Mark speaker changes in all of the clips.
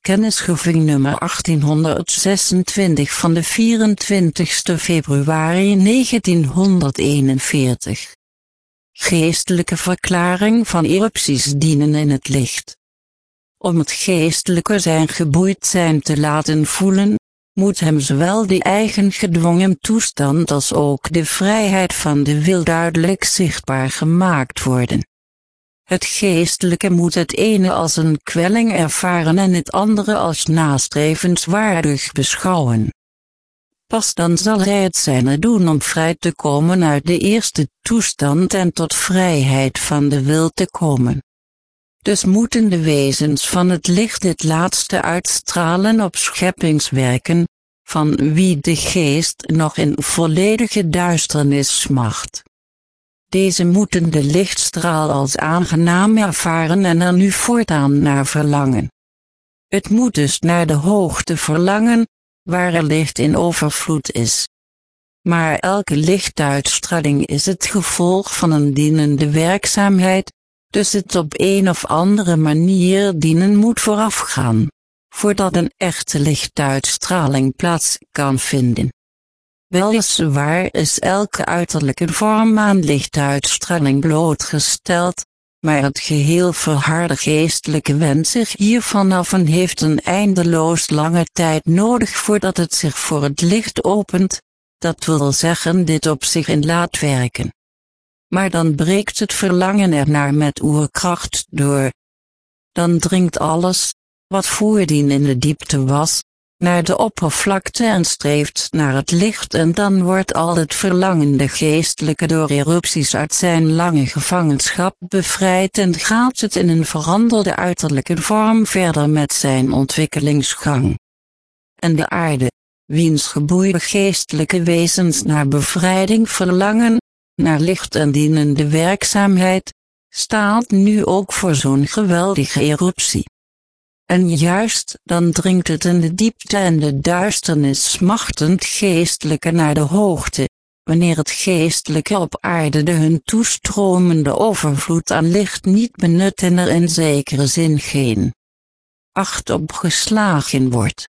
Speaker 1: Kennisgeving nummer 1826 van de 24 februari 1941. Geestelijke verklaring van erupties dienen in het licht. Om het geestelijke zijn geboeid zijn te laten voelen, moet hem zowel de eigen gedwongen toestand als ook de vrijheid van de wil duidelijk zichtbaar gemaakt worden. Het geestelijke moet het ene als een kwelling ervaren en het andere als nastrevenswaardig beschouwen. Pas dan zal hij het zijne doen om vrij te komen uit de eerste toestand en tot vrijheid van de wil te komen. Dus moeten de wezens van het licht dit laatste uitstralen op scheppingswerken, van wie de geest nog in volledige duisternis smacht. Deze moeten de lichtstraal als aangenaam ervaren en er nu voortaan naar verlangen. Het moet dus naar de hoogte verlangen, waar er licht in overvloed is. Maar elke lichtuitstraling is het gevolg van een dienende werkzaamheid, dus het op een of andere manier dienen moet voorafgaan, voordat een echte lichtuitstraling plaats kan vinden. Weliswaar is elke uiterlijke vorm aan lichtuitstraling blootgesteld, maar het geheel verharde geestelijke wendt zich hiervan af en heeft een eindeloos lange tijd nodig voordat het zich voor het licht opent, dat wil zeggen dit op zich in laat werken. Maar dan breekt het verlangen ernaar met oerkracht door. Dan dringt alles, wat voordien in de diepte was, naar de oppervlakte en streeft naar het licht en dan wordt al het verlangende geestelijke door erupties uit zijn lange gevangenschap bevrijd en gaat het in een veranderde uiterlijke vorm verder met zijn ontwikkelingsgang. En de aarde, wiens geboeide geestelijke wezens naar bevrijding verlangen, naar licht en dienende werkzaamheid, staat nu ook voor zo'n geweldige eruptie. En juist dan dringt het in de diepte en de duisternis smachtend geestelijke naar de hoogte, wanneer het geestelijke op aarde de hun toestromende overvloed aan licht niet benut en er in zekere zin geen acht op geslagen wordt.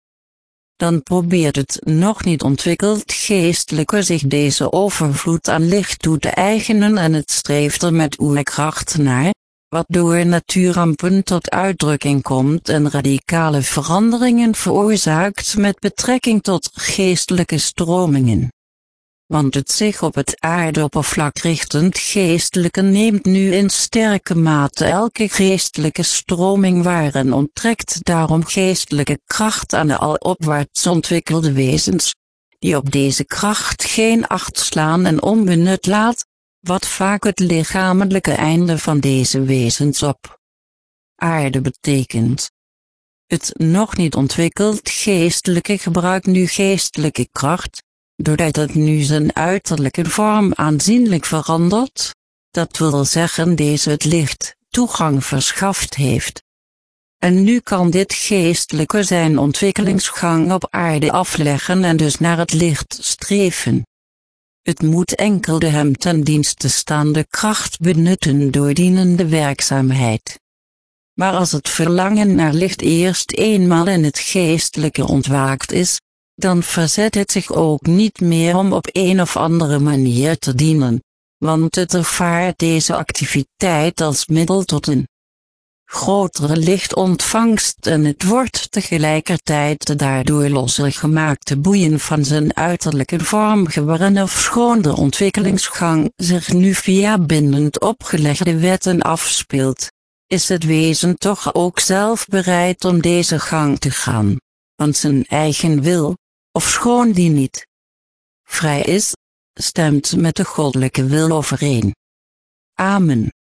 Speaker 1: Dan probeert het nog niet ontwikkeld geestelijke zich deze overvloed aan licht toe te eigenen en het streeft er met oerkracht naar, wat door natuurrampen tot uitdrukking komt en radicale veranderingen veroorzaakt met betrekking tot geestelijke stromingen. Want het zich op het aardeoppervlak richtend geestelijke neemt nu in sterke mate elke geestelijke stroming waar en onttrekt daarom geestelijke kracht aan de alopwaarts ontwikkelde wezens, die op deze kracht geen acht slaan en onbenut laat, wat vaak het lichamelijke einde van deze wezens op aarde betekent. Het nog niet ontwikkeld geestelijke gebruikt nu geestelijke kracht, doordat het nu zijn uiterlijke vorm aanzienlijk verandert, dat wil zeggen deze het licht toegang verschaft heeft. En nu kan dit geestelijke zijn ontwikkelingsgang op aarde afleggen en dus naar het licht streven. Het moet enkel de hem ten dienste staande kracht benutten door dienende werkzaamheid. Maar als het verlangen naar licht eerst eenmaal in het geestelijke ontwaakt is, dan verzet het zich ook niet meer om op een of andere manier te dienen, want het ervaart deze activiteit als middel tot een grotere lichtontvangst en het wordt tegelijkertijd de daardoor losgemaakte boeien van zijn uiterlijke vorm geworden ofschoon de ontwikkelingsgang zich nu via bindend opgelegde wetten afspeelt, is het wezen toch ook zelf bereid om deze gang te gaan, want zijn eigen wil, ofschoon die niet vrij is, stemt met de goddelijke wil overeen. Amen.